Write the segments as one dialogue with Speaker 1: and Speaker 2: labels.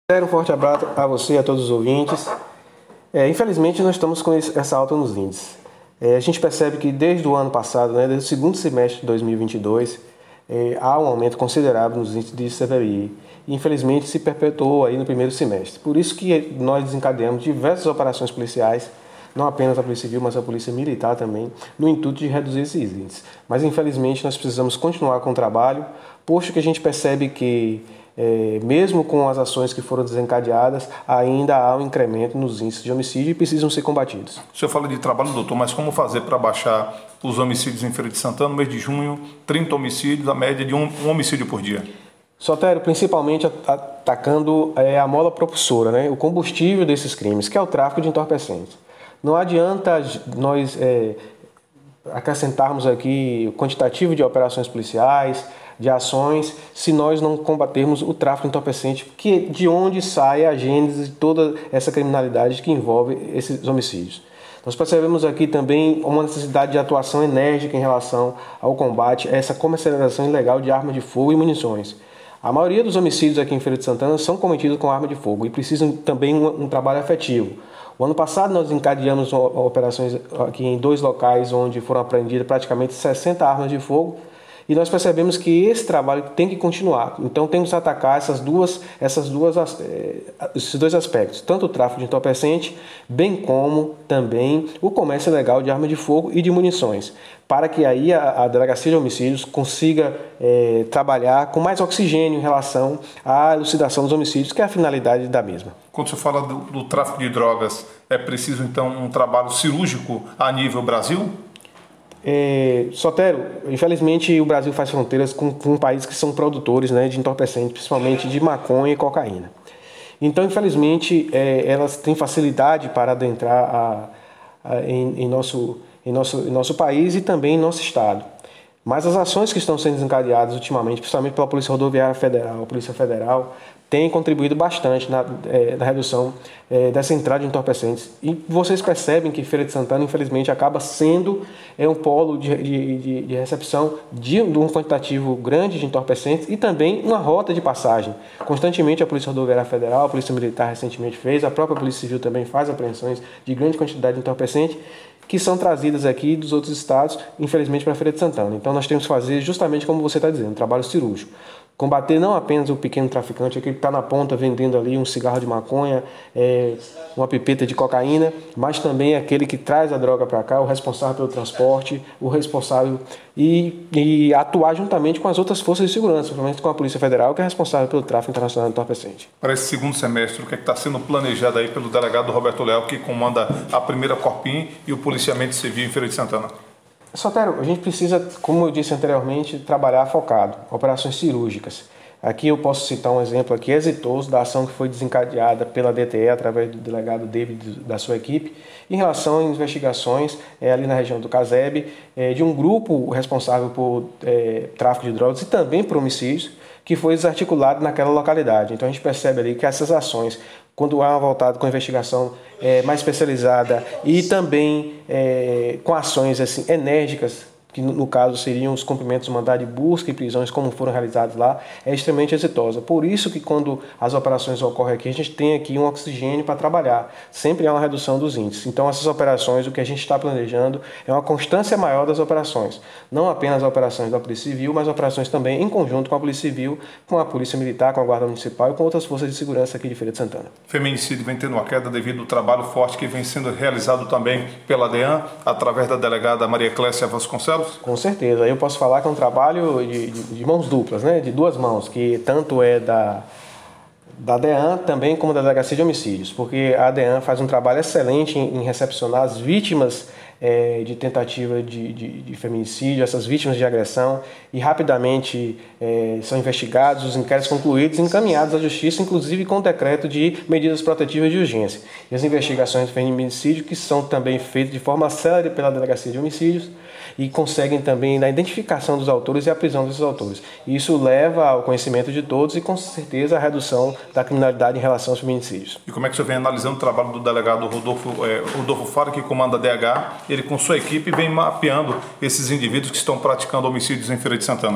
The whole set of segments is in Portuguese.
Speaker 1: Um forte abraço a você e a todos os ouvintes. Infelizmente, nós estamos com essa alta nos índices. A gente percebe que desde o ano passado, desde o segundo semestre de 2022, há um aumento considerável nos índices de CVI. E, infelizmente, se perpetuou aí no primeiro semestre. Por isso que nós desencadeamos diversas operações policiais, não apenas a Polícia Civil, mas a Polícia Militar também, no intuito de reduzir esses índices. Mas, infelizmente, nós precisamos continuar com o trabalho, posto que a gente percebe que mesmo com as ações que foram desencadeadas, ainda há um incremento nos índices de homicídio e precisam ser combatidos.
Speaker 2: O senhor fala de trabalho, doutor, mas como fazer para baixar os homicídios em Feira de Santana? No mês de junho, 30 homicídios, a média de um homicídio por dia.
Speaker 1: Sotério, principalmente atacando a mola propulsora, o combustível desses crimes, que é o tráfico de entorpecentes. Não adianta nós acrescentarmos aqui o quantitativo de operações policiais, de ações, se nós não combatermos o tráfico de entorpecente, de onde sai a gênese de toda essa criminalidade que envolve esses homicídios. Nós percebemos aqui também uma necessidade de atuação enérgica em relação ao combate a essa comercialização ilegal de armas de fogo e munições. A maioria dos homicídios aqui em Feira de Santana são cometidos com arma de fogo e precisam também um trabalho efetivo. O ano passado nós encadeamos operações aqui em 2 locais onde foram apreendidas praticamente 60 armas de fogo. E nós percebemos que esse trabalho tem que continuar. Então temos que atacar esses dois aspectos, tanto o tráfico de entorpecente, bem como também o comércio ilegal de armas de fogo e de munições, para que aí a Delegacia de Homicídios consiga trabalhar com mais oxigênio em relação à elucidação dos homicídios, que é a finalidade da mesma.
Speaker 2: Quando você fala do tráfico de drogas, é preciso então um trabalho cirúrgico a nível Brasil?
Speaker 1: Sotério, infelizmente o Brasil faz fronteiras com países que são produtores de entorpecentes, principalmente de maconha e cocaína. Então, infelizmente, elas têm facilidade para adentrar em nosso país e também em nosso estado. Mas as ações que estão sendo desencadeadas ultimamente, principalmente pela Polícia Rodoviária Federal, a Polícia Federal, têm contribuído bastante na redução dessa entrada de entorpecentes. E vocês percebem que Feira de Santana, infelizmente, acaba sendo um polo de recepção de um quantitativo grande de entorpecentes e também uma rota de passagem. Constantemente a Polícia Rodoviária Federal, a Polícia Militar recentemente fez, a própria Polícia Civil também faz apreensões de grande quantidade de entorpecentes que são trazidas aqui dos outros estados, infelizmente, para a Feira de Santana. Então nós temos que fazer justamente como você está dizendo, um trabalho cirúrgico. Combater não apenas o pequeno traficante, aquele que está na ponta vendendo ali um cigarro de maconha, uma pipeta de cocaína, mas também aquele que traz a droga para cá, o responsável pelo transporte, o responsável e atuar juntamente com as outras forças de segurança, principalmente com a Polícia Federal, que é responsável pelo tráfico internacional de entorpecente.
Speaker 2: Para esse segundo semestre, o que está sendo planejado aí pelo delegado Roberto Leal, que comanda a primeira Corpim e o policiamento civil em Feira de Santana?
Speaker 1: Sotério, a gente precisa, como eu disse anteriormente, trabalhar focado, operações cirúrgicas. Aqui eu posso citar um exemplo aqui exitoso da ação que foi desencadeada pela DTE através do delegado David da sua equipe em relação a investigações ali na região do Casebe de um grupo responsável por tráfico de drogas e também por homicídios que foi desarticulado naquela localidade. Então a gente percebe ali que essas ações, quando há uma voltada com investigação mais especializada e também com ações assim, enérgicas, que no caso seriam os cumprimentos do mandado de busca e prisões como foram realizados lá, é extremamente exitosa. Por isso que quando as operações ocorrem aqui, a gente tem aqui um oxigênio para trabalhar. Sempre há uma redução dos índices. Então essas operações, o que a gente está planejando é uma constância maior das operações. Não apenas as operações da Polícia Civil, mas operações também em conjunto com a Polícia Civil, com a Polícia Militar, com a Guarda Municipal e com outras forças de segurança aqui de Feira de Santana.
Speaker 2: Feminicídio vem tendo uma queda devido ao trabalho forte que vem sendo realizado também pela DEAN, através da delegada Maria Clécia Vasconcelos?
Speaker 1: Com certeza. Eu posso falar que é um trabalho de mãos duplas, de 2 mãos, que tanto é da DEAN também como da Delegacia de Homicídios, porque a DEAN faz um trabalho excelente em recepcionar as vítimas de tentativa de feminicídio, essas vítimas de agressão, e rapidamente são investigados, os inquéritos concluídos e encaminhados à Justiça, inclusive com decreto de medidas protetivas de urgência. E as investigações de feminicídio, que são também feitas de forma séria pela Delegacia de Homicídios, e conseguem também a identificação dos autores e a prisão desses autores. Isso leva ao conhecimento de todos e, com certeza, a redução da criminalidade em relação aos feminicídios.
Speaker 2: E como é que você vem analisando o trabalho do delegado Rodolfo Faro, que comanda a DH? Ele, com sua equipe, vem mapeando esses indivíduos que estão praticando homicídios em Feira de Santana.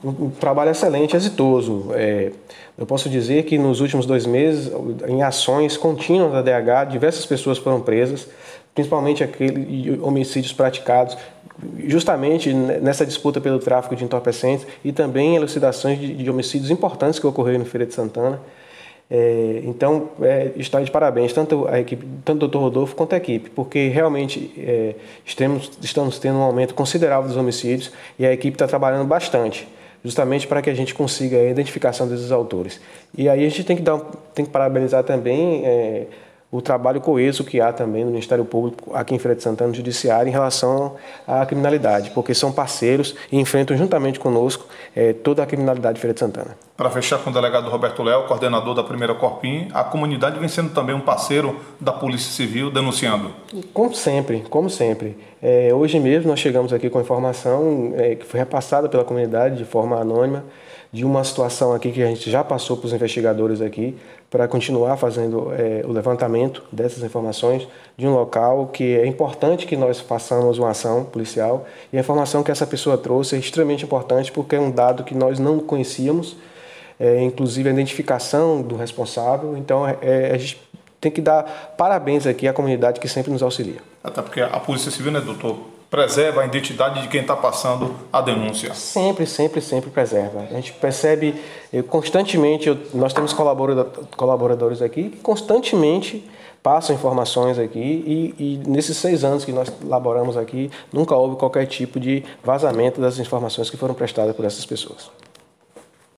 Speaker 1: um trabalho excelente, exitoso. Eu posso dizer que nos últimos 2 meses, em ações contínuas da DH, diversas pessoas foram presas, principalmente aqueles homicídios praticados justamente nessa disputa pelo tráfico de entorpecentes e também elucidações de homicídios importantes que ocorreram em Feira de Santana. Então, está de parabéns, tanto a equipe, tanto o Dr. Rodolfo quanto a equipe, porque realmente estamos tendo um aumento considerável dos homicídios e a equipe está trabalhando bastante, justamente para que a gente consiga a identificação desses autores. E aí a gente tem que parabenizar também o trabalho coeso que há também no Ministério Público aqui em Feira de Santana, no Judiciário, em relação à criminalidade, porque são parceiros e enfrentam juntamente conosco toda a criminalidade de Feira de Santana.
Speaker 2: Para fechar com o delegado Roberto Léo, coordenador da primeira Corpim, a comunidade vem sendo também um parceiro da Polícia Civil denunciando?
Speaker 1: Como sempre, como sempre. Hoje mesmo nós chegamos aqui com informação que foi repassada pela comunidade de forma anônima, de uma situação aqui que a gente já passou para os investigadores aqui, para continuar fazendo o levantamento dessas informações de um local que é importante que nós façamos uma ação policial, e a informação que essa pessoa trouxe é extremamente importante porque é um dado que nós não conhecíamos, inclusive a identificação do responsável. Então a gente tem que dar parabéns aqui à comunidade que sempre nos auxilia.
Speaker 2: Até porque a Polícia Civil, né, doutor, preserva a identidade de quem está passando a denúncia.
Speaker 1: Sempre, sempre, sempre preserva. A gente percebe constantemente, nós temos colaboradores aqui que constantemente passam informações aqui e nesses 6 anos que nós laboramos aqui, nunca houve qualquer tipo de vazamento das informações que foram prestadas por essas pessoas.